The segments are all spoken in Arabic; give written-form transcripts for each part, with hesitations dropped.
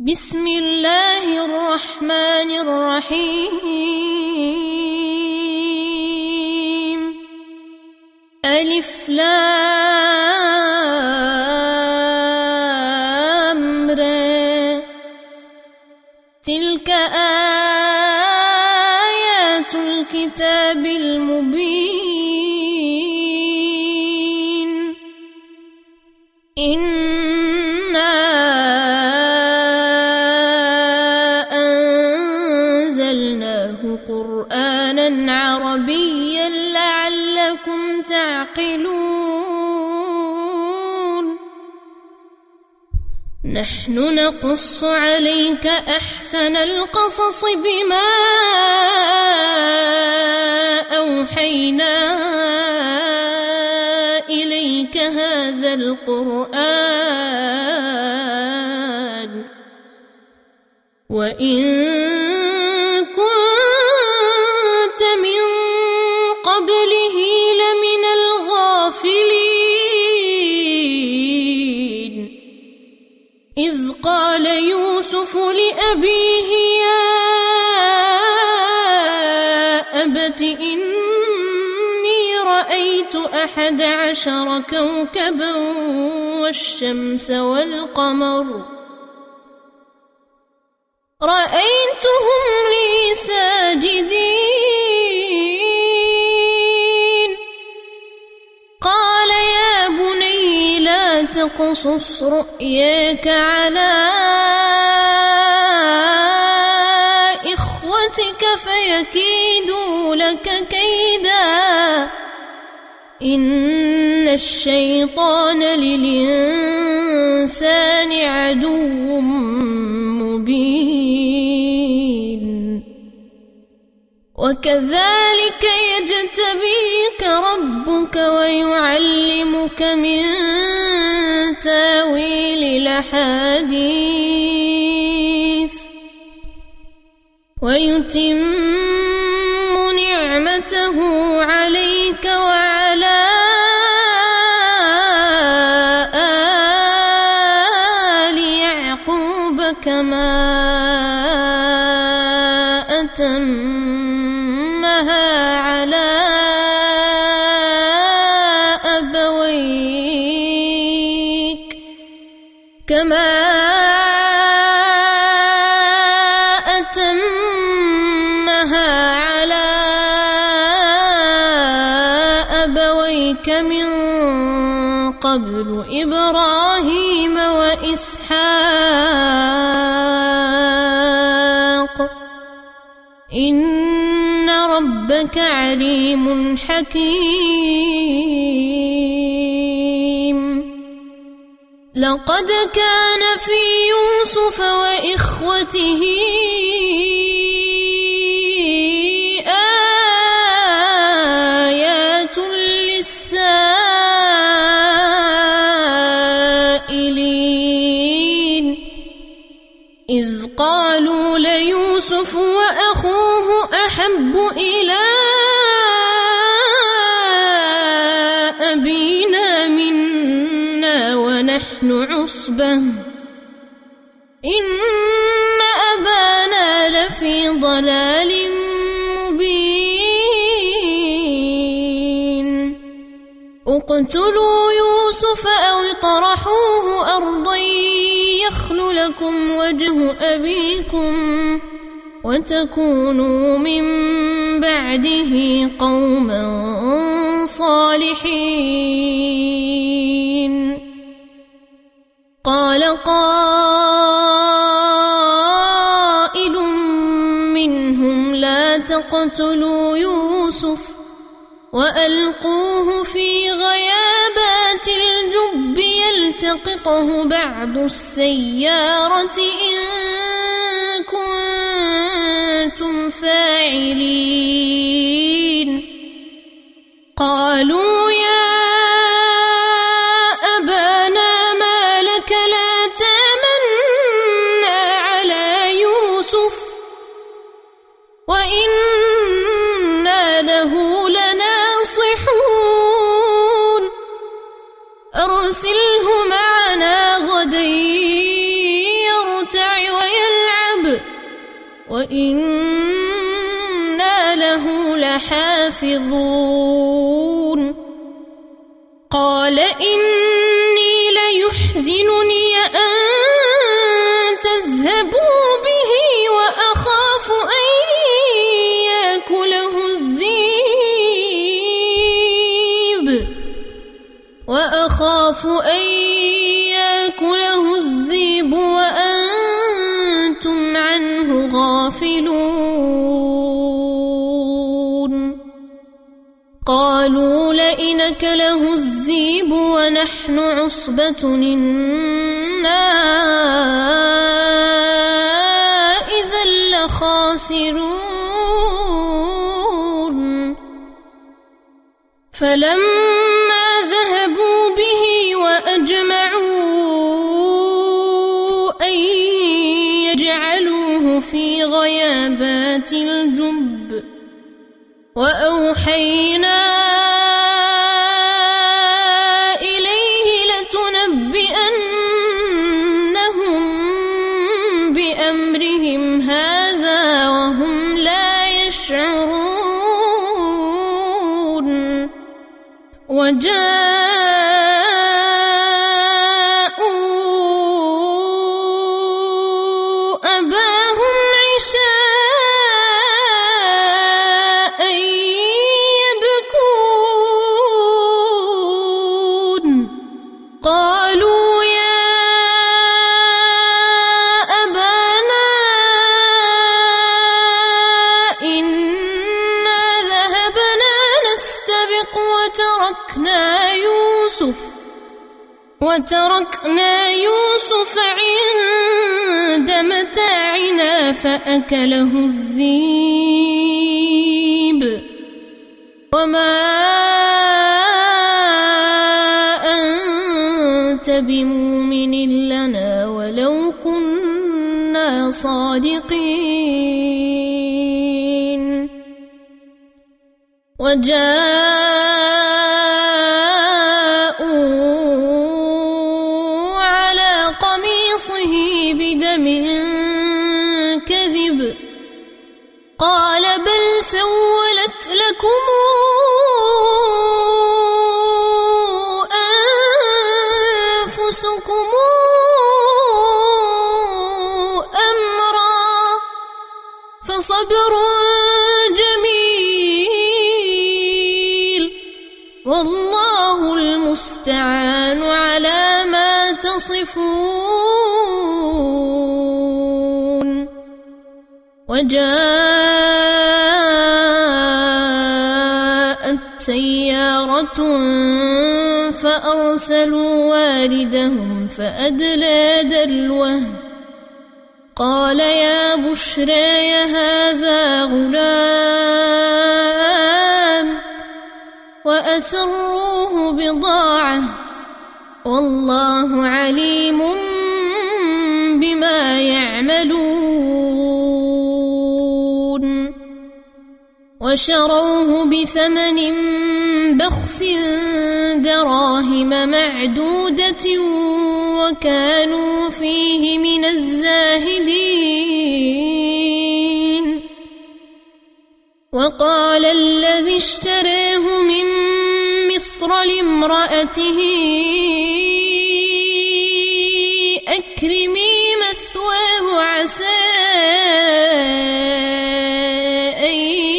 بسم الله الرحمن الرحيم ألف لام ر تلك آيات الكتاب المبين إنا أنزلناه قرآنا عربيا لعلكم تعقلون نحن نقص عليك أحسن القصص بما أوحينا إليك هذا القرآن وإن كنت من قبله لمن الغافلين إذ قال يوسف لأبيه يا أبت إني رأيت 11 كوكبا والشمس والقمر رأيتهم لي ساجدين قال يا بني لا تقصص رؤياك على إخوتك فيكيدوا لك كيدا إن الشيطان للإنسان عدو مبين وكذلك يجتبيك ربك ويعلمك من تاويل الأحاديث ويتم نعمته عليك وعلى آل يعقوب كما أتمها على أبويك من قبل إبراهيم وإسحاق إن ربك عليم حكيم لقد كان في يوسف وإخوته السائلين إذ قالوا ليوسف وأخوه أحب إلى أبينا منا ونحن عصبة إن أبانا لفي ضلال اقتلوا يوسف أو اطرحوه أرضا يخل لكم وجه أبيكم وتكونوا من بعده قوما صالحين قال قائل منهم لا تقتلوا يوسف وألقوه في غيابات الجب يلتقطه بعض السيارة إن كنتم فاعلين قالوا يا أبانا ما لك لا تامنا على يوسف وإنا له لناصحون أرسله معنا غدا يرتع ويلعب وإنا له لحافظون قال إني ليحزنني أن تذهبوا به وأخاف أن يأكله الذئب وأنتم عنه غافلون قالوا لئن أكله الذئب ونحن عصبة إنا إذا لخاسرون فلما ذهبوا به وأجمعوا أن يجعلوه في غيابات الجب وأوحينا إليه لتنبئنهم بأمرهم هذا وهم لا يشعرون وجاءوا أباهم عشاء يبكون قالوا يا أبانا إنا ذهبنا نستبق وتركنا يوسف عند متاعنا فأكله الذئب وما أنت بمؤمن لنا ولو كنا صادقين على قميصه بدم كذب قال بل سولت لكم أنفسكم أمرا فصبر جميل والله المستعان على ما تصفون وجاءت سيارة فأرسلوا واردهم فأدلى دلوه قال يا بشرى هذا غلام وأسروه بضاعة والله عليم بما يعملون وشروه بثمن بخس دراهم معدودة وكانوا فيه من الزاهدين وقال الذي اشتراه من مصر لامرأته أكرمي مثواه عسى أن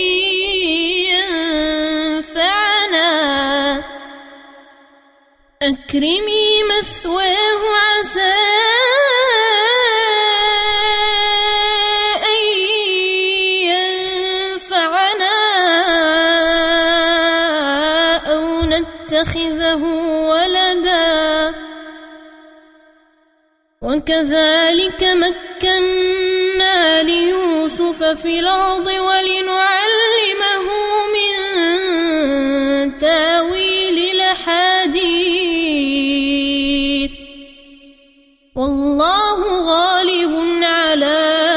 ينفعنا أو نتخذه ولدا وكذلك مكنا ليوسف في الأرض ولنعلمه من تاويل الأحاديث والله غالب على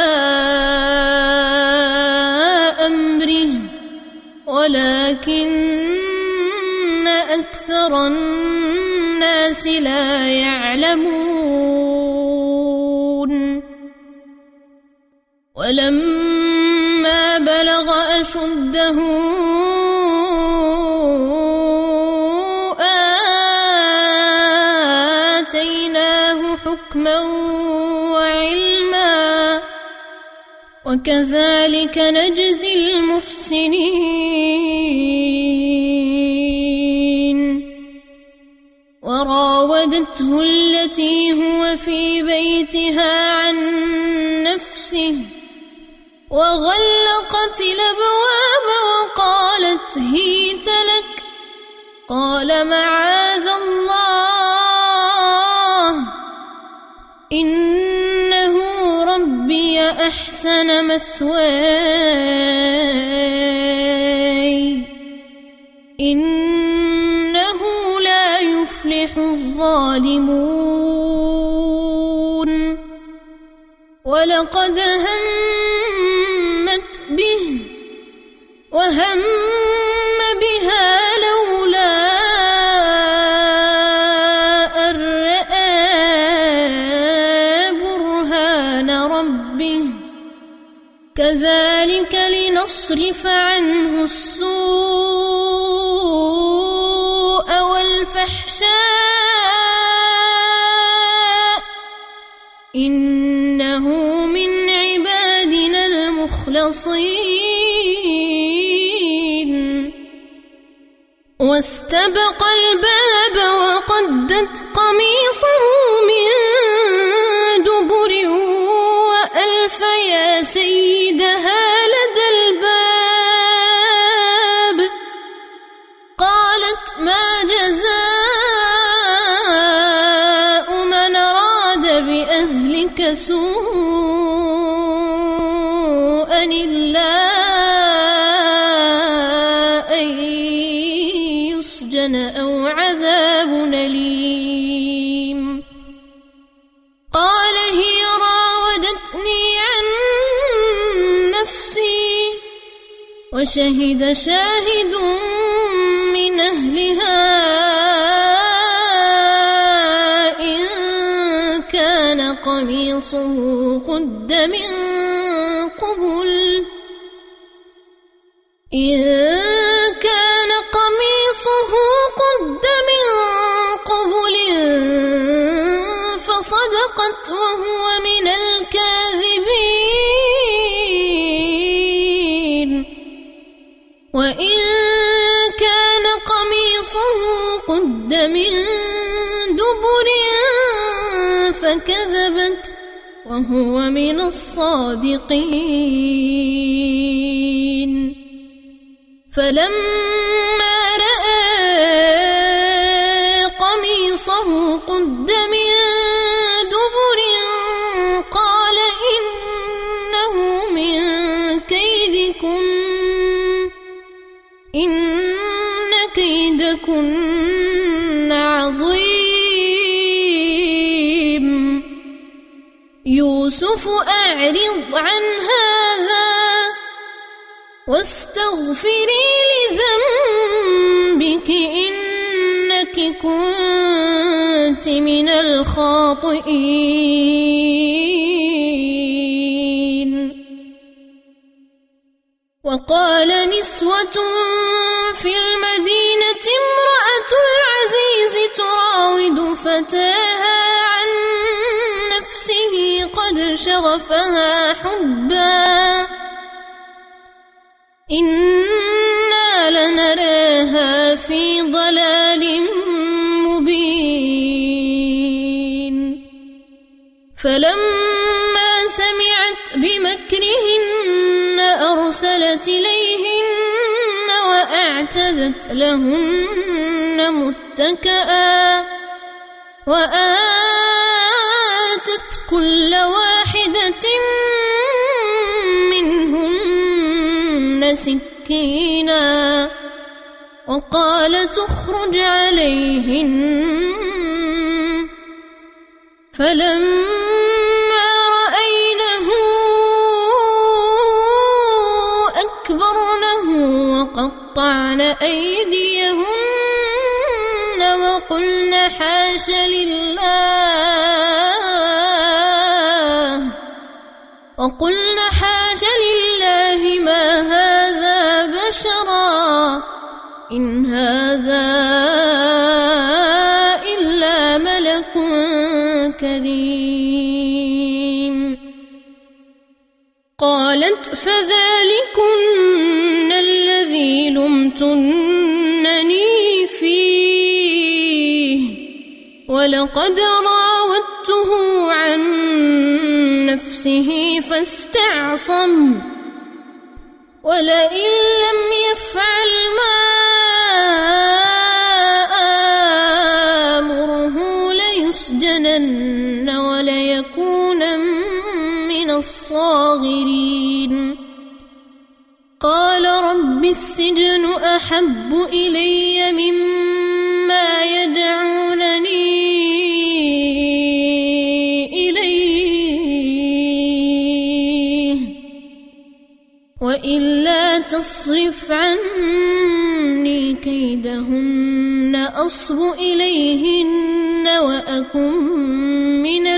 أمره ولكن أكثر الناس لا يعلمون ولما بلغ أشده آتيناه حكما وعلما وكذلك نجزي المحسنين. وراودته التي هو في بيتها عن نفسه وغلقت الأبواب وقالت هيت لك، قال معاذ الله إنه ربي أحسن مثواي إنه لا يفلح الظالمون. ولقد همت به وهم بها لولا أن رأى برهان ربه كذلك لنصرف عنه السوء والفحشاء إنه من عبادنا المخلصين. واستبق الباب وقدت قميصه من دبر وألف يا سيدها لدى الباب قالت ما جزاء من أراد بأهلك سوءا إلا أن يسجن أو عذاب أليم. قال هي راودتني عن نفسي وشهد شاهد من أهلها إن كان قميصه قد من قبل فصدقت وهو من الكاذبين. وإن كان قميصه قد من دبر فكذبت وهو من الصادقين. فلما رأى قميصه قد من دبر قال إنه من كيدكن إن كيدكن عظيم. يوسف أعرض عن هذا واستغفري لذنبك إنك كنت من الخاطئين. وقال نسوة في المدينة امرأة العزيز تراود فتاها عن نفسه قد شغفها حبا إنا لنراها في ضلال مبين. فلما سمعت بمكرهن أرسلت إليهن وأعتدت لهن متكئا وآتت كل واحدة منهن سكينا وقالت اخرج عليهن. فلما رأينه أكبرنه وقطعن أيديهن وقلن وقلنا حاش لله ما هذا بشرا إن هذا إلا ملك كريم. قالت فذلكن الذي لمتنني فيه ولقد راودته عن نفسه فاستعصم ولئن لم يفعل ما آمره ليسجنن وليكون من الصاغرين. قال رب السجن أحب إلي مما يدعونني إليه وإلا تصرف عني كيدهن أصب إليهن وأكن من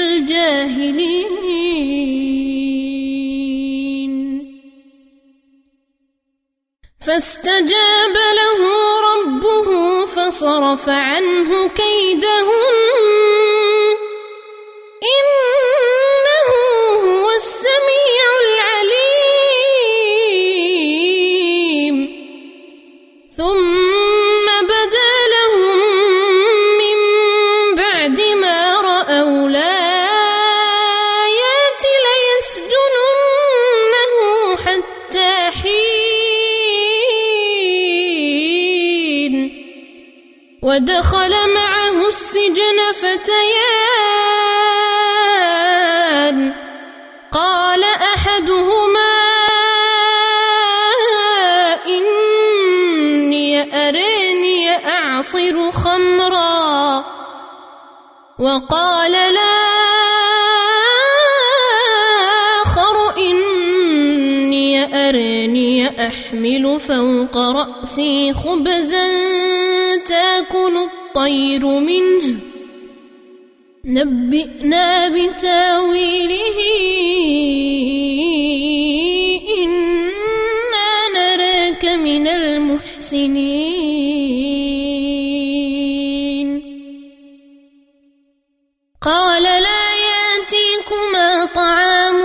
الجاهلين. فاستجاب له ربه فصرف عنه كيدهن إنه هو السميع العليم. ثم بدا لهم من بعد ما رأوا الآيات ليسجننه حتى حين. ودخل معه السجن فتيان قال أحدهما إني أراني أعصر خمرا وقال الآخر إني أراني أحمل فوق رأسي خبزا تأكل الطير منه نبئنا بتاويله إنا نراك من المحسنين. قال لا يأتيكما طعام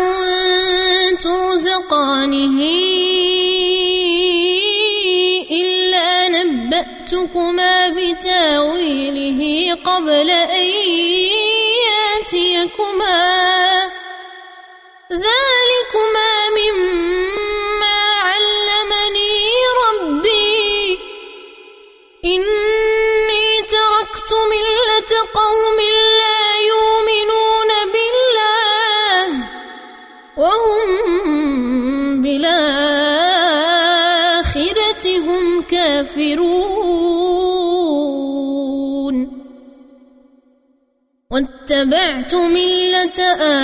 ترزقانه إلا نبأتكما بتاويله قبل أن يأتيكما ذلكما مما علمني ربي إني تركت ملة قوم لا يؤمنون بالله وهم بالآخرة هم كافرون. واتبعت ملة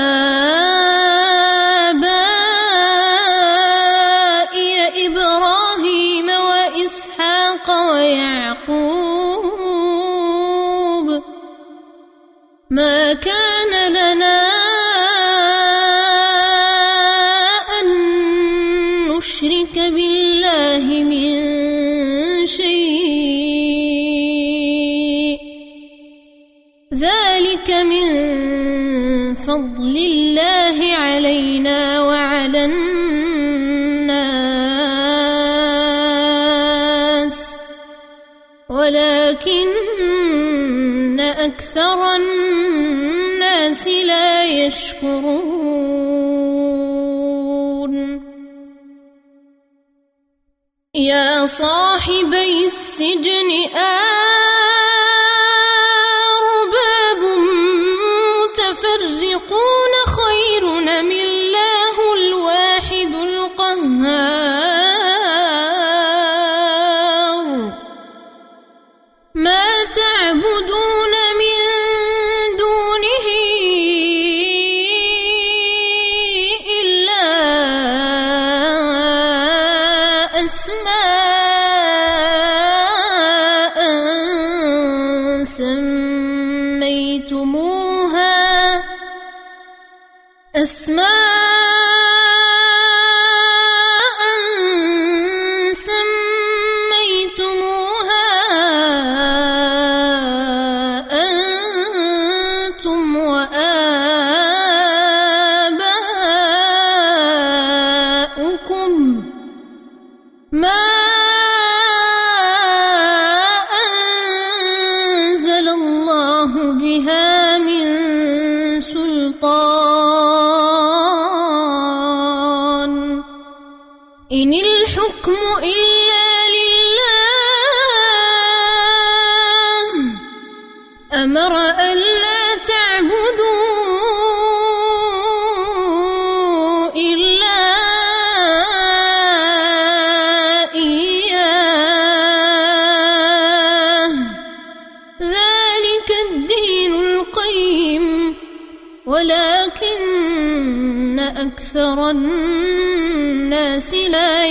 آبائي إبراهيم وإسحاق ويعقوب ما كان لنا أن نشرك بالله من شيء ذلك من فضل الله علينا وعلى الناس ولكن أكثر الناس لا يشكرون. يا صاحبي السجن أرباب متفرقون خير أم الله الواحد القهار. ما تعبدون من دونه إلا أسماء سميتموها إن الحكم إلا لله أمر ألا تعبدوا إلا إياه ذلك الدين القيم ولكن أكثر الناس لا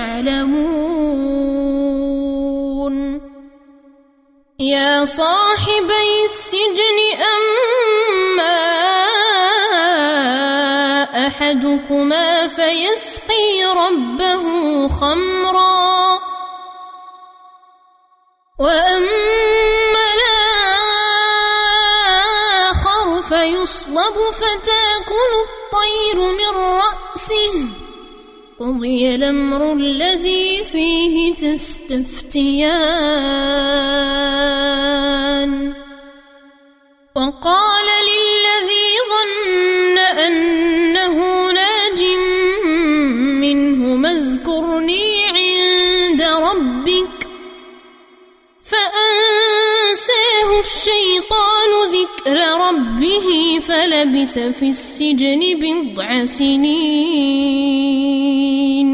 يعلمون يا صاحبي السجن أما أحدكما فيسقي ربه خمرا وأما الآخر فيصلب فتأكل الطير من رأسه قضي الأمر الذي فيه تستفتيان وقال للذي ظن أنه ناج منهما اذكرني عند ربك فأنساه الشيطان ذكر ربه فلبث في السجن بضع سنين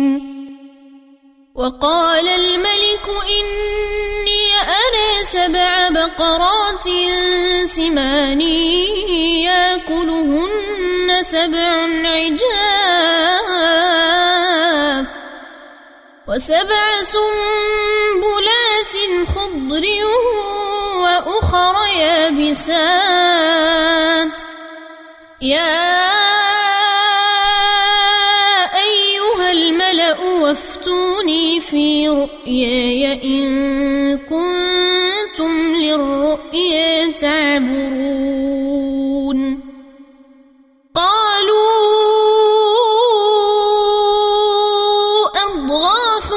وقال الملك إني أرى 7 بقرات سمان يأكلهن 7 عجاف و7 سنبلات خضر وأخر يابسات يا أيها الملأ وافتوني في رؤياي إن كنتم للرؤيا تعبرون قالوا أضغاث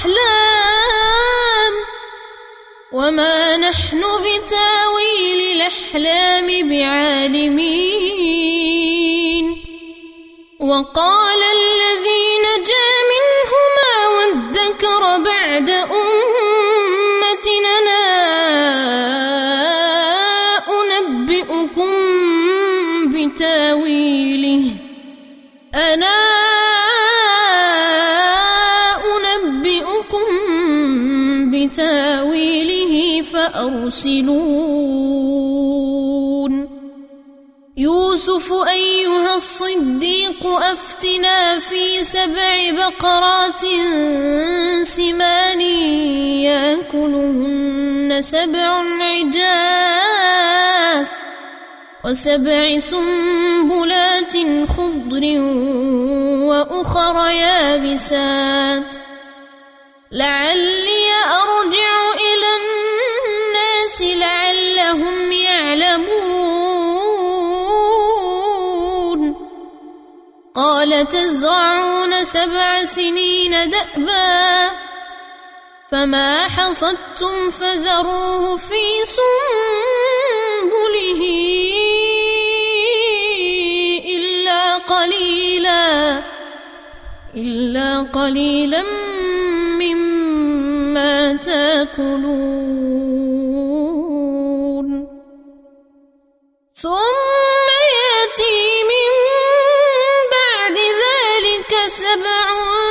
أحلام وما نحن بتاويل الأحلام بعالمين وقال الذي نجا منهما وادكر بعد أمتنا أنبئكم بتاويله فأرسلون يوسف أيها الصديق أفتنا في 7 بقرات سمان يأكلهن 7 عجاف و7 سنبلات خضر وأخر يابسات لعلي أرجع إلى الناس لعلهم يعلمون قال تزرعون 7 سنين دأبا فما حصدتم فذروه في سنبله إلا قليلا مما تأكلون ثم يأتي من بعد ذلك 7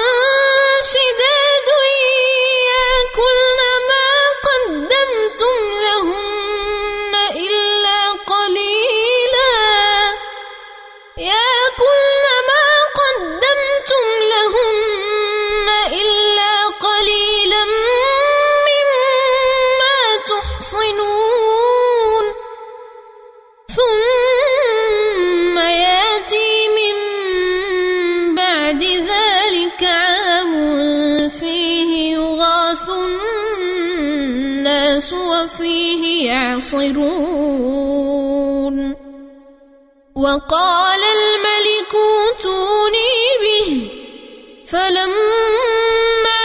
شداد يأكلن ما قدمتم لهن إلا قليلا يأكلن ما قدمتم لهن إلا قليلا مما تحصنون ثم يأتي من بعد ذلك عام فيه يغاث الناس وفيه يعصرون وقال الملك ائتوني به فلما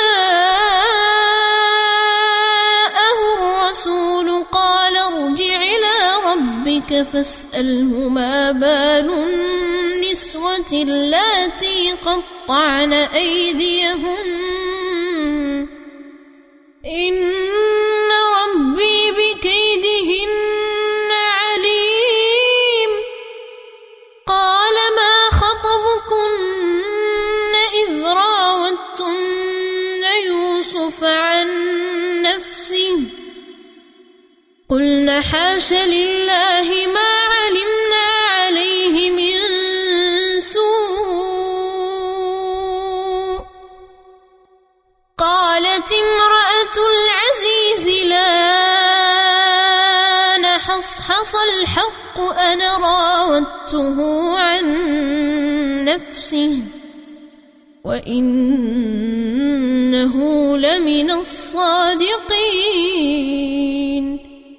جاءه الرسول قال ارجع إلى ربك فاسأله ما بال النسوة النسوة اللاتي قطعن أيديهن إن ربي بكيدهن عليم قال ما خطبكن إذ راوتن يوسف عن نفسه قلن حاش لله ما علمنا عليه من سوء قالت امرأة العزيز الآن حصحص الحق أنا راودته عن نفسه وإنه لمن الصادقين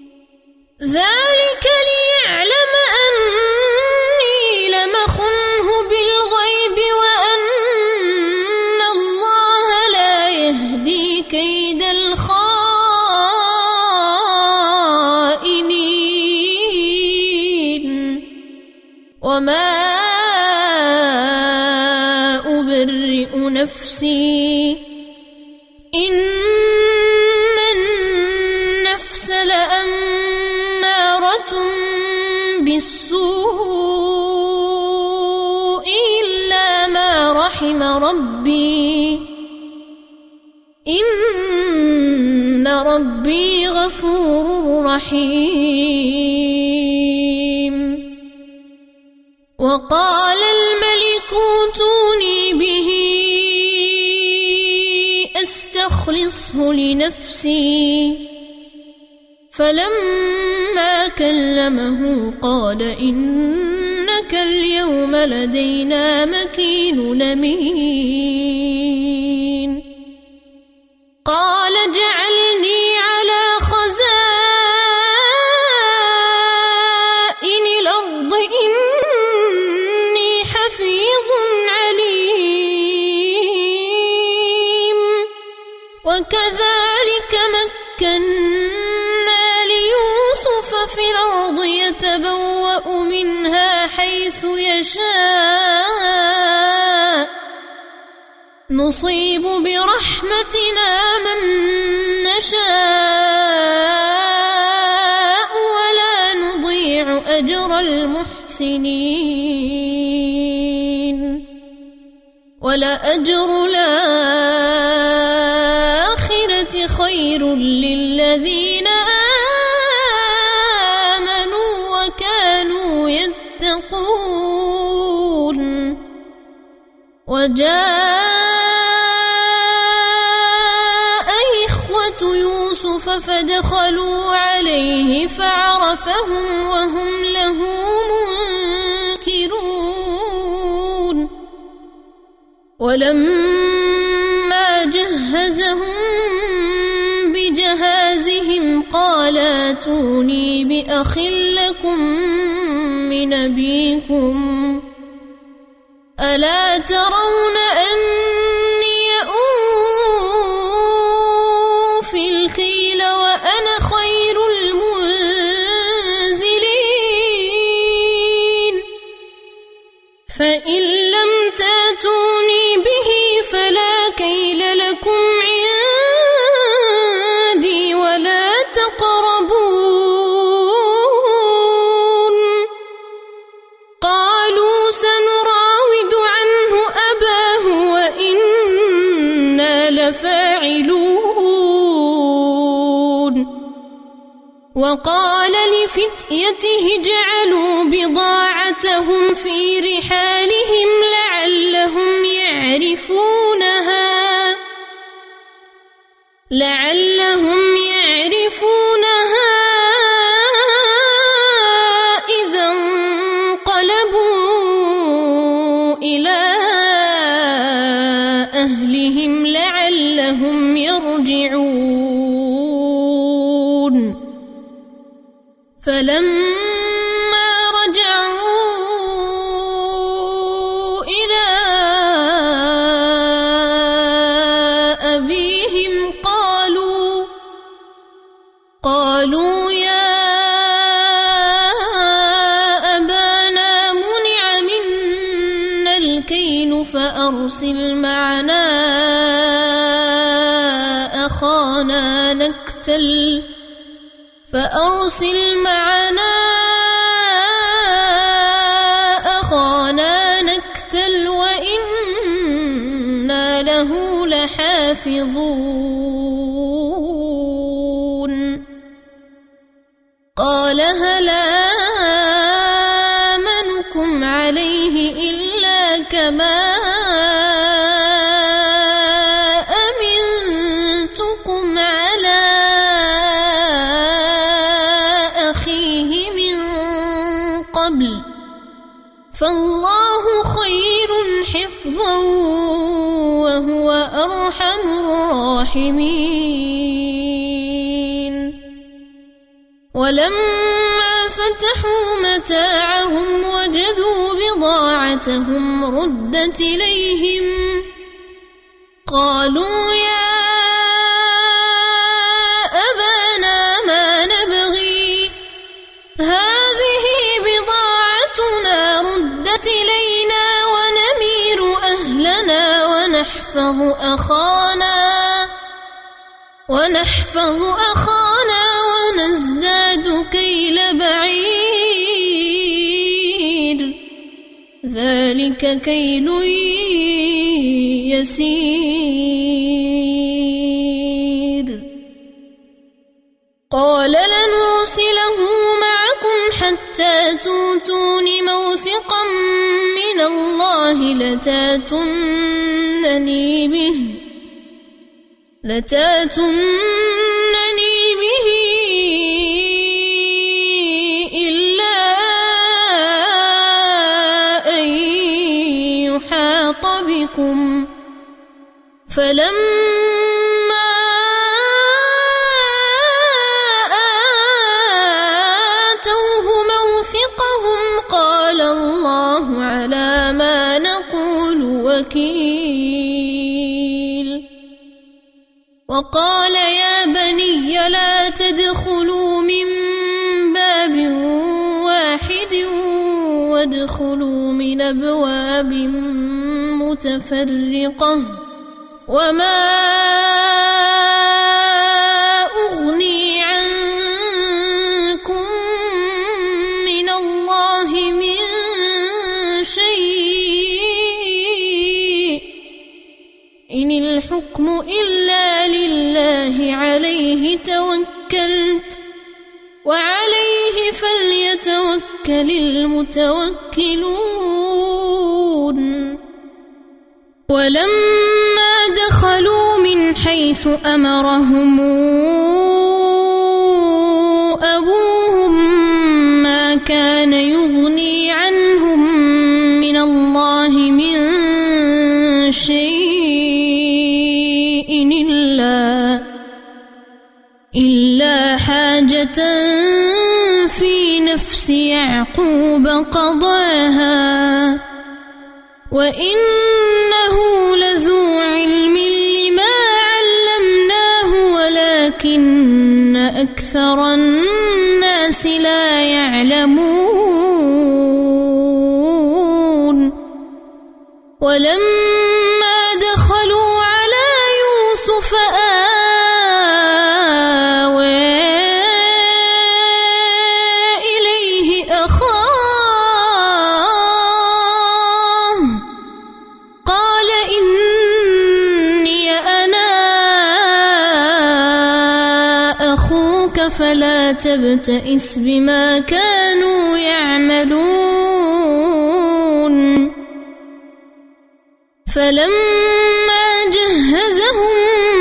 ذلك ليعلم أني لم أخنه بالغيب وأن الله لا يهدي كيد الخائنين وما أبرئ نفسي إن النفس لأمارة بالسوء إلا ما رحم ربي إن ربي غفور رحيم وقال الملك ائتوني به أستخلصه لنفسي فلما كلمه قال إنك اليوم لدينا مكين أمين قال اجعلني على خزائن الأرض إني حفيظ عليم وكذلك مكنا ليوسف في الأرض يتبوأ منها حيث يشاء نصيب برحمتنا من نشاء ولا نضيع أجر المحسنين ولأجر الآخرة خير للذين آمنوا وكانوا يتقون وجاء إخوة يوسف فدخلوا عليه فعرفهم وهم له منكرون ولما جهزهم بجهازهم قال ائتوني بأخ لكم من أبيكم ألا ترون أني أوفي الكيل وأنا خير المنزلين فإن لم تأتوني به فلا كيل لكم عندي ولا تقربون قالوا سنراود عنه أباه وإنا لفاعلون وقال لفتيته اجعلوا بضاعتهم في رحالهم لعلهم يعرفونها إذا انقلبوا إلى أهلهم لعلهم يرجعون فلما رجعوا إلى أبيهم قالوا يا أبانا منع منا الكيل فأرسل معنا أخانا نكتل وإنا له لحافظون قال هل آمنكم عليه إلا كما أمنتكم على أخيه من قبل فالله خير حفظا وهو أرحم الراحمين ولما فتحوا متاعهم وجدوا بضاعتهم ردت إليهم قالوا يا أبانا ما نبغي هذه بضاعتنا ردت إلينا ونمير أهلنا ونحفظ أخانا ونزداد كيل بعير ذلك كيل يسير قال لنرسله معكم حتى تؤتون موثقا من الله لتاتونني به إلا أن يحاط بكم فلما آتوه موثقهم قال الله على ما نقول وكيل وقال يا بني لا تدخلوا من باب واحد وادخلوا من أبواب متفرقة وما أغني عنكم من الله من شيء إن الحكم إلا لله عليه توكلت وعليه فليتوكل المتوكلون ولما دخلوا من حيث أمرهم أبوهم ما كان يغني عنهم من الله من شيء إلا حاجة في نفس يعقوب قضاها وإنه لذو علم لما علمناه ولكن أكثر الناس لا يعلمون ولما دخلوا على يوسف فلا تبتئس بما كانوا يعملون فلما جهزهم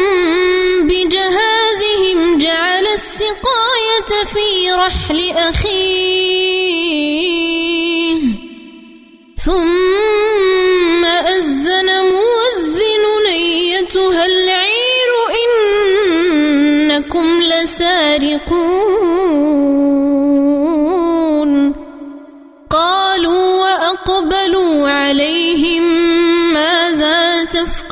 بجهازهم جعل السقاية في رحل أخيه ثم أذن مؤذن أيتها العير إنكم لسارقون قالوا وأقبلوا عليهم ماذا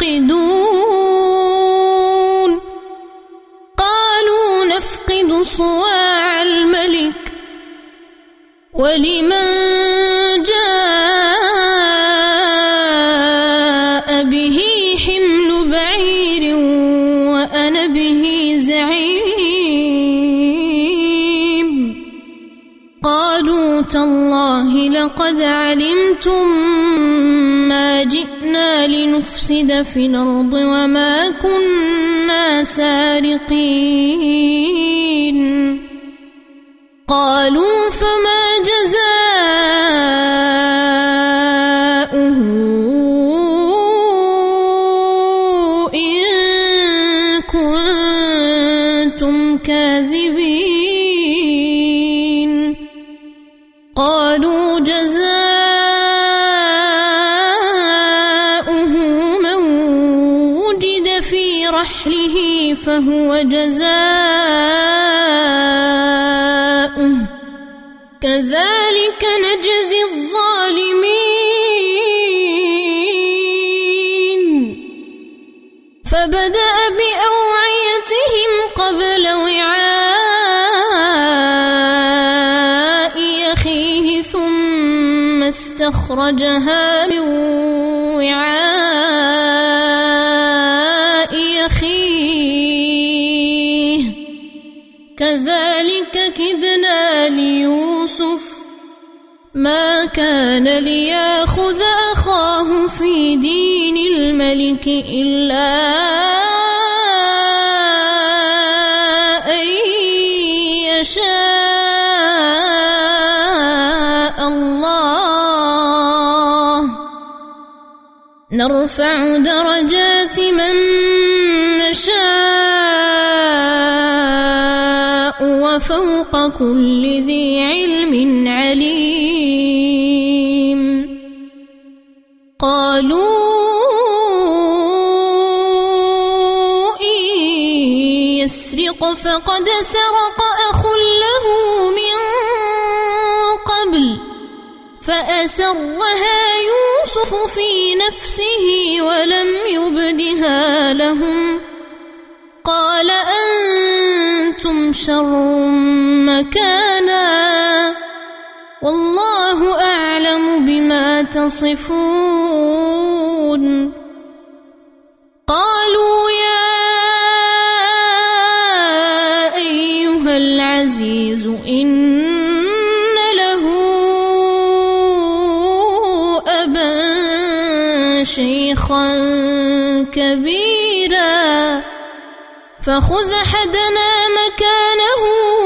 تفقدون قالوا نفقد صواع الملك ولمن جاء تالله لقد علمتم ما جئنا لنفسد في الأرض وما كنا سارقين. قالوا فما جزاؤه إن كنتم كاذبين. قالوا جزاؤه من وجد في رحله فهو جزاؤه كذلك نجزي الظالمين. فبدأ بأوعيتهم قبل وعاء أخيه ثم استخرجها من وعاء أخيه كذلك كدنا ليوسف ما كان ليأخذ أخاه في دين الملك إلا أن يشاء الله نرفع درجات من نشاء وفوق كل ذي علم عليم. قالوا إن يسرق فقد سرق أخ له من قبل فأسرها يوسف في نفسه ولم يبدها لهم. قال أنتم شر مكانا والله أعلم بما تصفون. قالوا يا أيها العزيز إن له أبا شيخا كبيرا فخذ أحدنا مكانه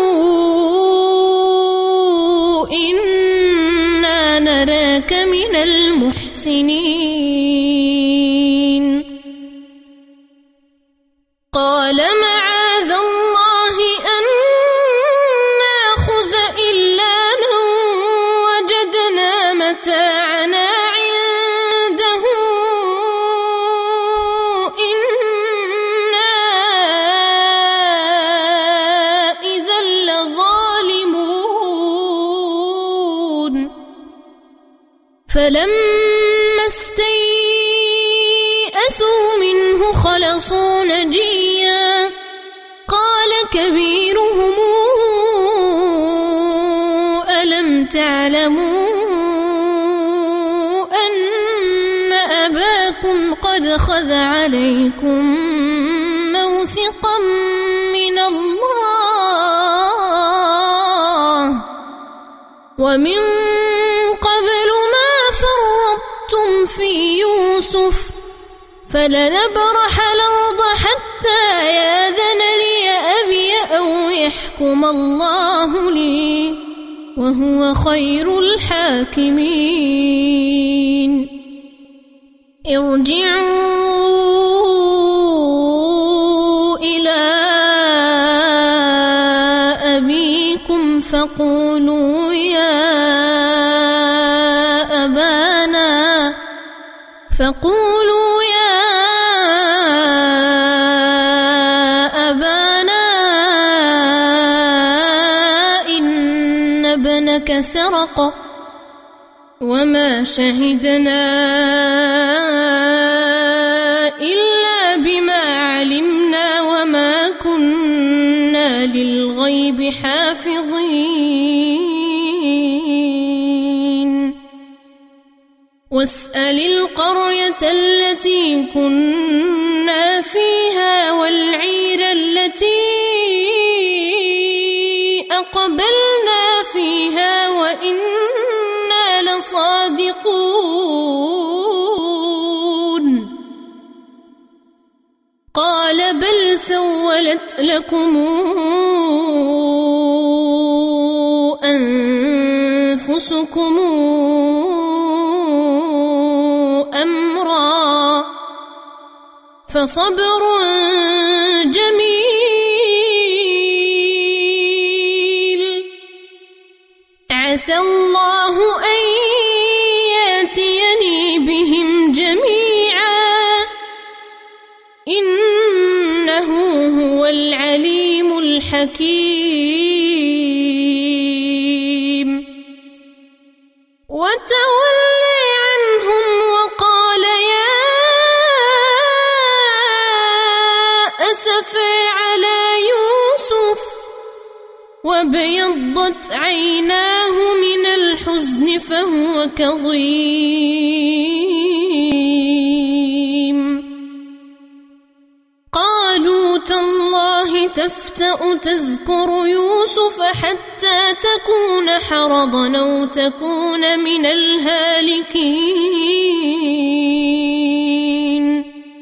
إنا نراك من المحسنين. قال معاذ الله أن نأخذ إلا من وجدنا متاعنا عنده إنا إذا لظالمون. فلما استيئسوا منه خلصوا نجيا قال كبيرهم ألم تعلموا أن أباكم قد خذ عليكم موثقا من الله ومن قبل ما فرطتم في يوسف فلنبرح الأرض حتى يأذن لي أبي أو يحكم الله لي وهو خير الحاكمين. ارجعوا إلى أبيكم فقولوا يا أبانا إن ابنك سرق وما شهدنا إلا بما علمنا وما كنا للغيب حافظين. واسأل القرية التي كنا فيها والعير التي أقبلنا فيها وإنا سولت لكم أنفسكم أمرا فصبر جميل عسى الله أن يأتيني بهم جميعا إنه هو العليم الحكيم وتولي عنهم وقال يا أسفي على يوسف وابيضت عيناه من الحزن فهو كظيم قالوا تالله تفتأ تذكر يوسف حتى تكون حرضا أو تكون من الهالكين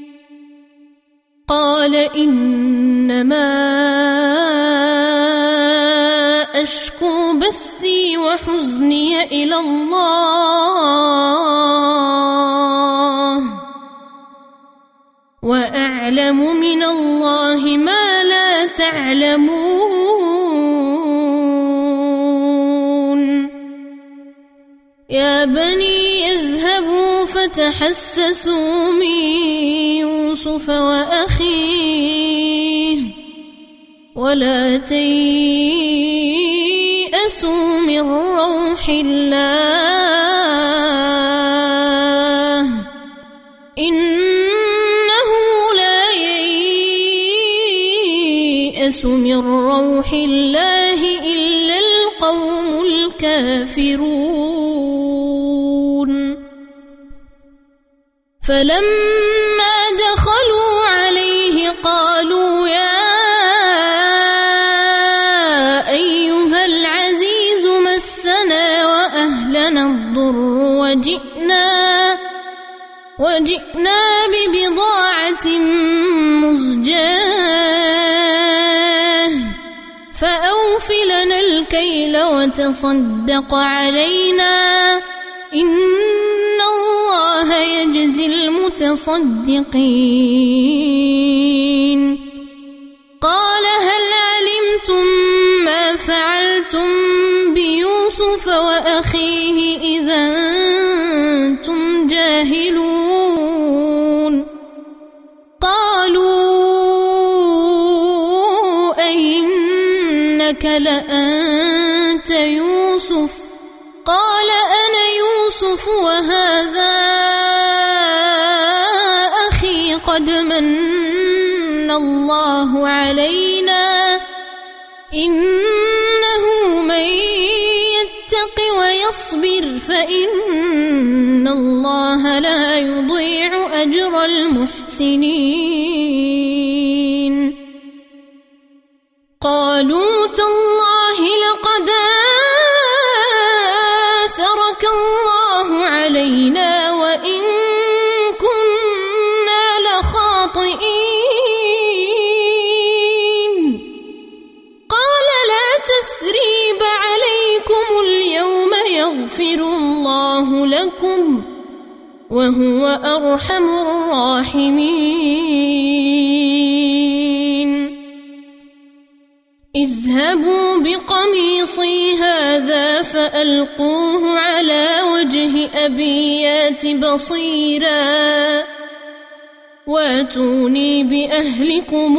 قال إنما أشكو بثي وحزني إلى الله وأعلم من الله ما لا تعلمون يا بني اذهبوا فتحسسوا من يوسف وأخيه ولا تيأسوا من روح الله إنه لا ييأس من روح الله إلا القوم الكافرون فلما دخلوا عليه قالوا يا أيها العزيز مسنا وأهلنا الضر وجئنا ببضاعة مزجاة فأوف لنا الكيل وتصدق علينا إن الله يجزي المتصدقين قال هل علمتم ما فعلتم بيوسف وأخيه إذا أنتم جاهلون قالوا أئنك لأنت يوسف قال أنا يوسف وهذا أخي قد من الله علينا إنه من يتق ويصبر فإن الله لا يضيع أجر المحسنين قالوا تالله لقد آثرك الله علينا وإن كنا لخاطئين قال لا تثريب عليكم اليوم يغفر الله لكم وهو أرحم الراحمين اذهبوا بقميصي هذا فألقوه على وجه أبي يات بصيرا واتوني بأهلكم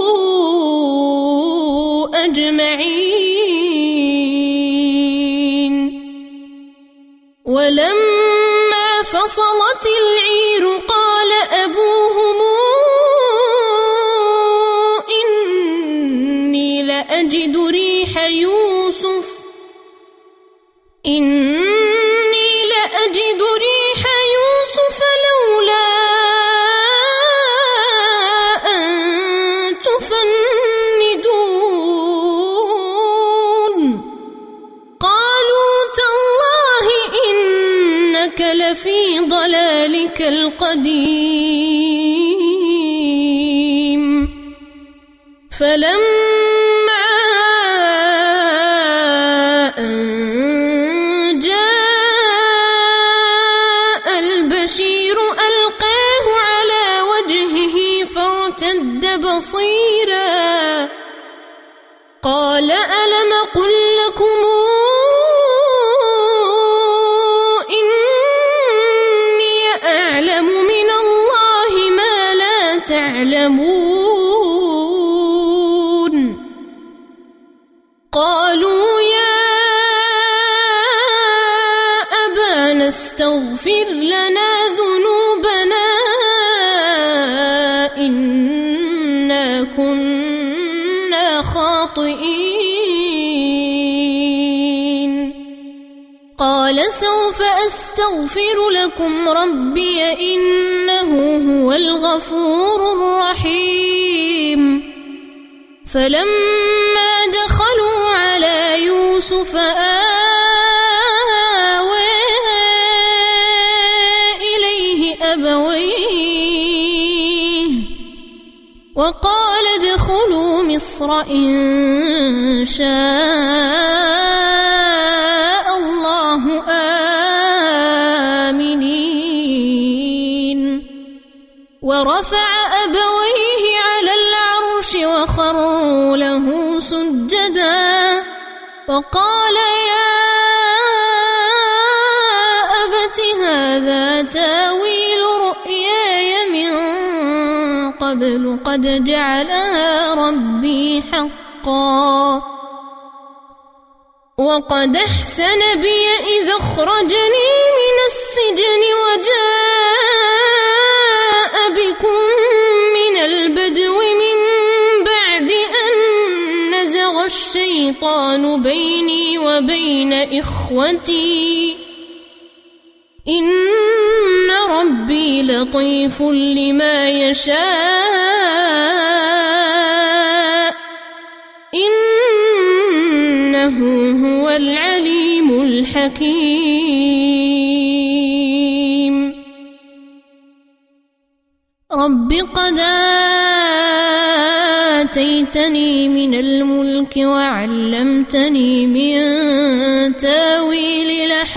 أجمعين ولما فصلت العير قال أبوهم إني لأجد ريح يوسف لولا أن تفندون قالوا تالله إنك لفي ضلالك القديم فلما أن جاء البشير ألقاه على وجهه فارتد بصيرا قال ألم قل لكم إني أعلم من الله ما لا تعلمون قالوا يا أبانا استغفر لنا ذنوبنا إنا كنا خاطئين قال سوف أستغفر لكم ربي إنه هو الغفور الرحيم فلما دخلوا على يوسف آوى إليه أبويه وقال ادخلوا مصر إن شاء الله آمنين ورفع أبويه على العرش وخروا له سجدا وقال يا أبت هذا تاويل رؤياي من قبل قد جعلها ربي حقا وقد أحسن بي إذ أخرجني من السجن وجاء بكم من البدو من بعد أن نزغ الشيطان بيني وبين إخوتي إن ربي لطيف لما يشاء إنه هو العليم الحكيم رب قد آتيتني من الملك وعلمتني من تاويل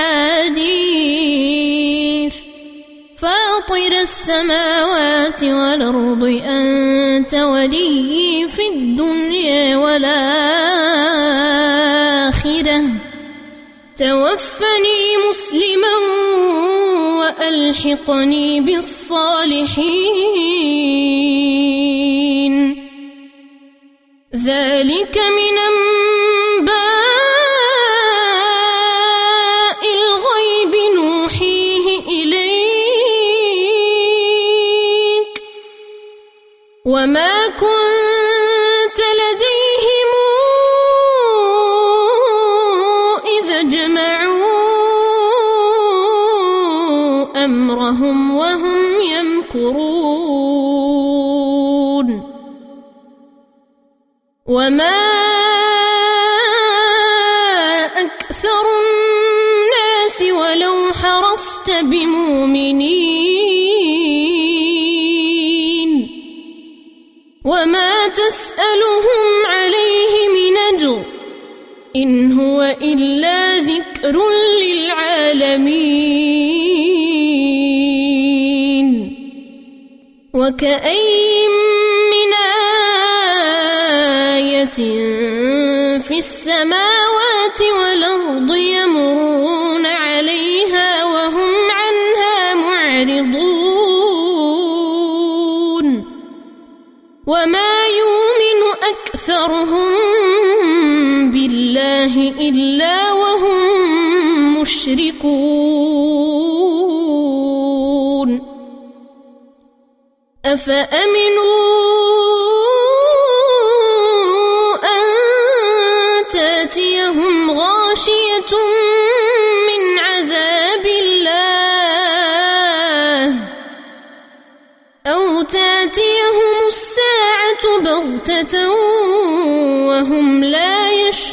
الأحاديث فاطر السماوات والأرض أنت ولي في الدنيا والآخرة توفني مسلما وألحقني بالصالحين ذلك من أنباء الغيب نوحيه إليك وما كنت لديهم إذ جمعوا أمرهم وهم يمكرون وما أكثر الناس ولو حرصت بمؤمنين وما تسألهم عليه من أجر إن هو إلا ذكر للعالمين وكأين من آية في السماوات والأرض يمرون عليها وهم عنها معرضون وما يؤمن أكثرهم بالله إلا وهم مشركون أفأمنوا أن تأتيهم غاشية من عذاب الله أو تأتيهم الساعة بغتة وهم لا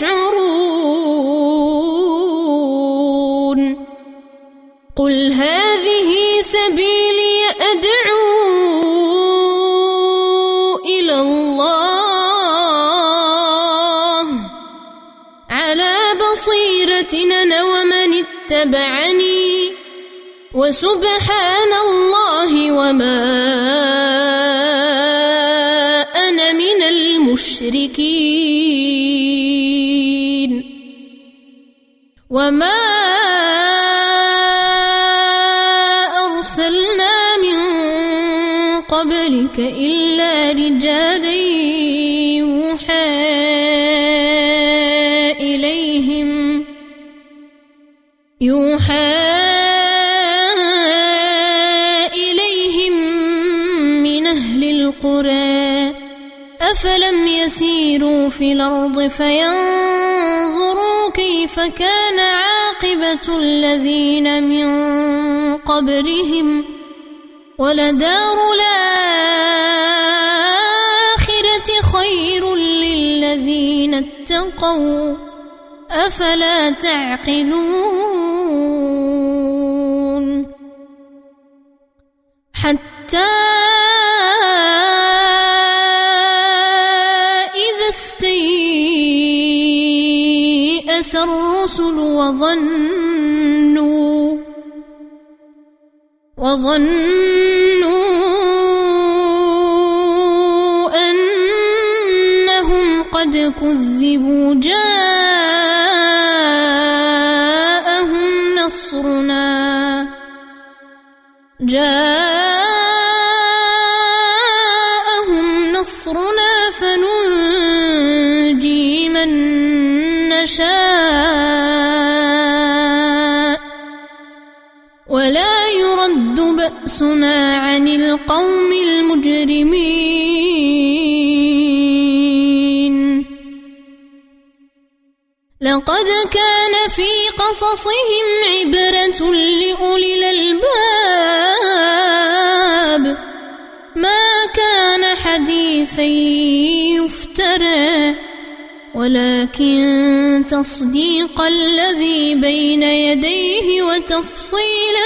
يشعرون قل هذه سبيلي أدعو إلى الله اتبعني وسبحان الله وما أنا من المشركين وما أرسلنا من قبلك إلا رجالا يوحى إليهم من أهل القرى أفلم يسيروا في الأرض فينظروا كيف كان عاقبة الذين من قبلهم ولدار الآخرة خير للذين اتقوا أفلا تعقلون حتى إذا استيأس الرسل وظنوا أنهم قد كذبوا جاءهم نصرنا فننجي من نشاء ولا يرد بأسنا عن القوم المجرمين لقد كان في قصصهم عبرة لأولي الألباب ما كان حديثا يفترى ولكن تصديق الذي بين يديه وتفصيل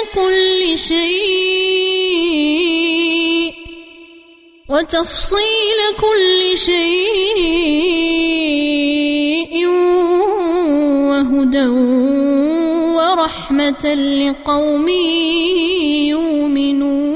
كل شيء وهدى ورحمة لقوم يؤمنون